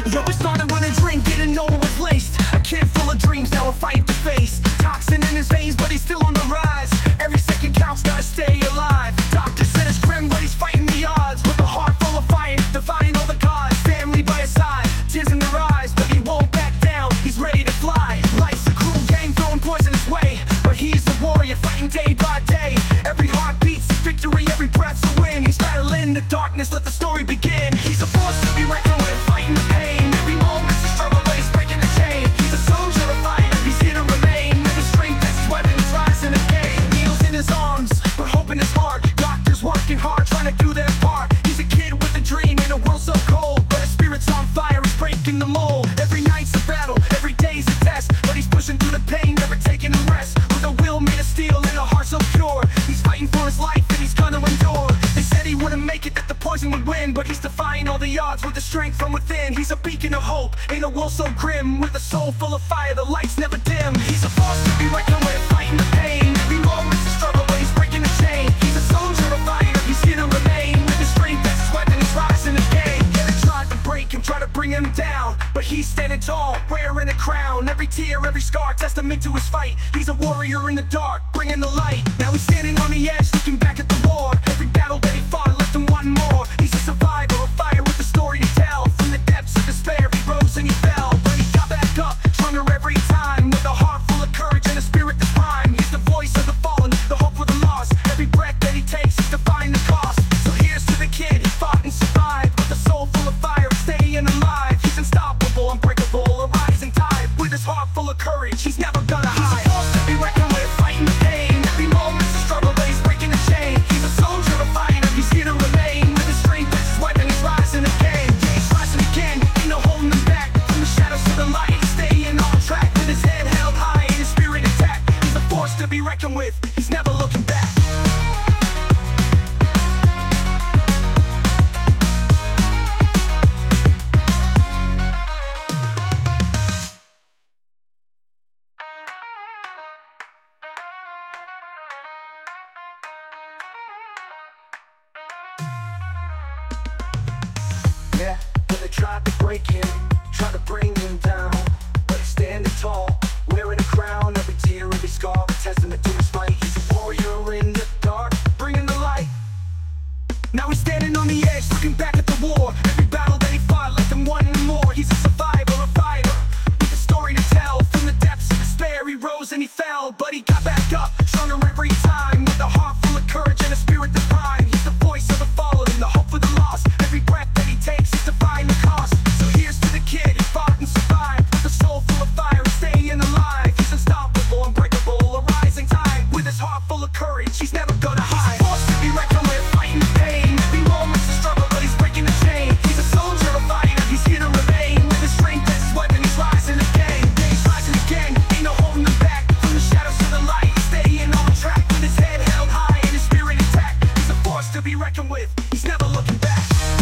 Yo, it started with a drink, didn't know it was laced. A kid full of dreams, now a fight to face. Toxin in his veins, but he's still on the rise. Every second counts, gotta stay alive. Doctor said it's grim, but he's fighting the odds. With a heart full of fire, defying all the gods. Family by his side, tears in their eyes, but he won't back down, he's ready to fly. Life's a cruel game, throwing poison his way, but he's a warrior, fighting day by day. Every heart beats a victory, every breath's a win. He's battling the darkness, let the story begin. He's a force to be reckoned with, fighting the pain. Every moment's a struggle, but he's breaking the chain. He's a soldier of fire, he's here to remain. With his strength, that's his weapon, he's rising again. Needles in his arms, but hope in his heart. Doctors working hard, trying to do their part. He's a kid with a dream in a world so cold, but his spirit's on fire, he's breaking the mold. Every night's a battle, every day's a test, but he's pushing through the pain, never taking a rest. With a will made of steel and a heart so pure, he's fighting for his life and he's gonna endure. They said he wouldn't make it, that the poison would win, but he's defying all the odds with the strength from within. He's a beacon of hope in a world so grim, with a soul full of fire, the lights never dim. He's a force to be reckoned with, fighting the pain. Every moment's a struggle, but he's breaking the chain. He's a soldier of fire, he's here to remain. With his strength, that's his weapon, he's rising again. Yeah, they tried to break him, try to bring him down, but he's standing tall, wearing a crown. Every tear, every scar, testament to his fight. He's a warrior in the dark, bringing the light. Now he's standing on the edge, looking back at the war. Every battle that he fought left him one more. He's a survivor of fire with a story to tell. From the depths of despair, he rose and he fell, but he got back up, stronger every time. With a heart full of courage and a spirit that's prime. He's the voice of the fallen, the hope for the lost. Every breath that he takes is defying the cost. So here's to the kid, he fought and survived. With a soul full of fire, staying alive. He's unstoppable, unbreakable, a rising tide. With his heart full of courage, he's never gonna hide. He's a force to be reckoned with, fighting the pain. Every moment's a struggle, but he's breaking the chain. He's a soldier of fire, he's here to remain. With his strength, that's his weapon, he's rising again. Yeah, he's rising again, ain't no holding him back. From the shadows to the light, he's staying on track. With his head held high and his spirit intact. He's a force to be reckoned with, he's never looking back. Yeah, but they tried to break him, tried to bring him down, but he's standing tall, wearing a crown. Every tear, every scar, a testament to his fight. He's a warrior in the dark, bringing the light. Now he's standing on the edge, looking back at the war. Every battle that he fought left him wanting more. He's a survivor, a fighter, with a story to tell. From the depths of despair, he rose and he fell, but he got back up, stronger every time. With a heart full of courage and a spirit that's prime. He's the voice of the fallen, the hope for the lost. Every breath that he takes is defying the cost. So here's to the kid, he fought and survived. With a soul full of fire, staying alive. He's unstoppable, unbreakable, a rising tide. With his heart full of courage, he's never gonna hide. He's a force to be reckoned with, fighting the pain. Every moment's a struggle, but he's breaking the chain. He's a soldier of fire, he's here to remain. With his strength, that's his weapon, he's rising again. Yeah, he's rising again, ain't no holding him back. From the shadows to the light, he's staying on track. With his head held high and his spirit intact. He's a force to be reckoned with, he's never looking back.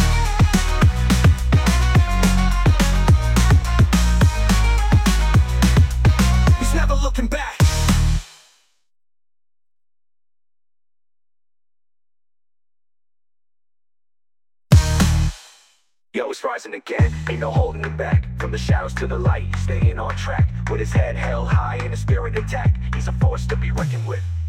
He's never looking back. Yo, it's rising again, ain't no holding him back. From the shadows to the light, he's staying on track. With his head held high and his spirit intact. He's a force to be reckoned with.